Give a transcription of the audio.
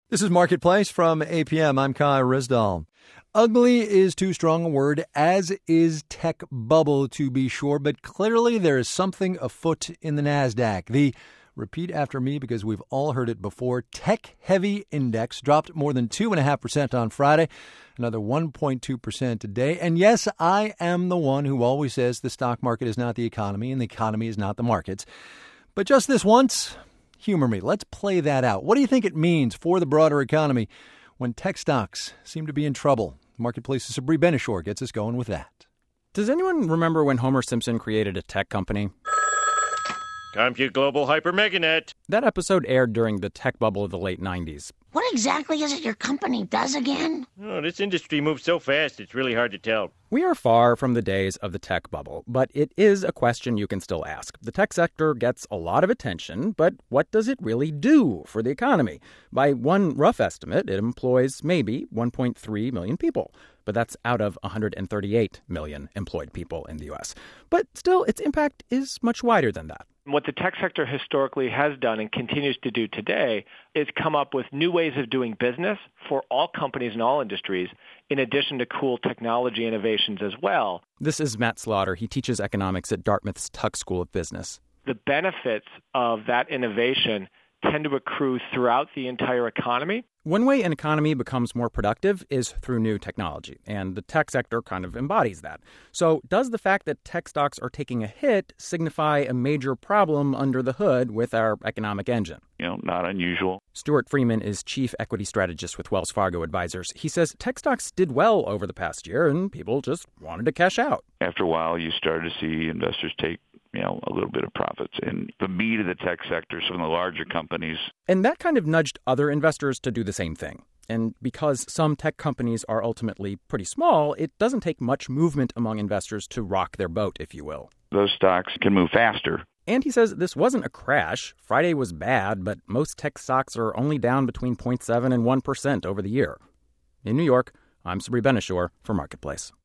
This is Marketplace from APM. I'm Kai Rizdal. Ugly is too strong a word, as is tech bubble to be sure, but clearly there is something afoot in the NASDAQ. The, repeat after me because we've all heard it before, tech-heavy index dropped more than 2.5% on Friday, another 1.2% today. And yes, I am the one who always says the stock market is not the economy and the economy is not the markets. But just this once, humor me. Let's play that out. What do you think it means for the broader economy when tech stocks seem to be in trouble? Marketplace's Sabri Benishore gets us going with that. Does anyone remember when Homer Simpson created a tech company? Compute Global Hyper Meganet. That episode aired during the tech bubble of the late 90s. What exactly is it your company does again? Oh, this industry moves so fast, it's really hard to tell. We are far from the days of the tech bubble, but it is a question you can still ask. The tech sector gets a lot of attention, but what does it really do for the economy? By one rough estimate, it employs maybe 1.3 million people. But that's out of 138 million employed people in the U.S. But still, its impact is much wider than that. What the tech sector historically has done and continues to do today is come up with new ways of doing business for all companies and all industries, in addition to cool technology innovations as well. This is Matt Slaughter. He teaches economics at Dartmouth's Tuck School of Business. The benefits of that innovation tend to accrue throughout the entire economy. One way an economy becomes more productive is through new technology, and the tech sector kind of embodies that. So does the fact that tech stocks are taking a hit signify a major problem under the hood with our economic engine? Not unusual. Stuart Freeman is chief equity strategist with Wells Fargo Advisors. He says tech stocks did well over the past year, and people just wanted to cash out. After a while, you started to see investors take a little bit of profits in the meat of the tech sector, some of the larger companies. And that kind of nudged other investors to do the same thing. And because some tech companies are ultimately pretty small, it doesn't take much movement among investors to rock their boat, if you will. Those stocks can move faster. And he says this wasn't a crash. Friday was bad, but most tech stocks are only down between 0.7 and 1% over the year. In New York, I'm Sabri Benishore for Marketplace.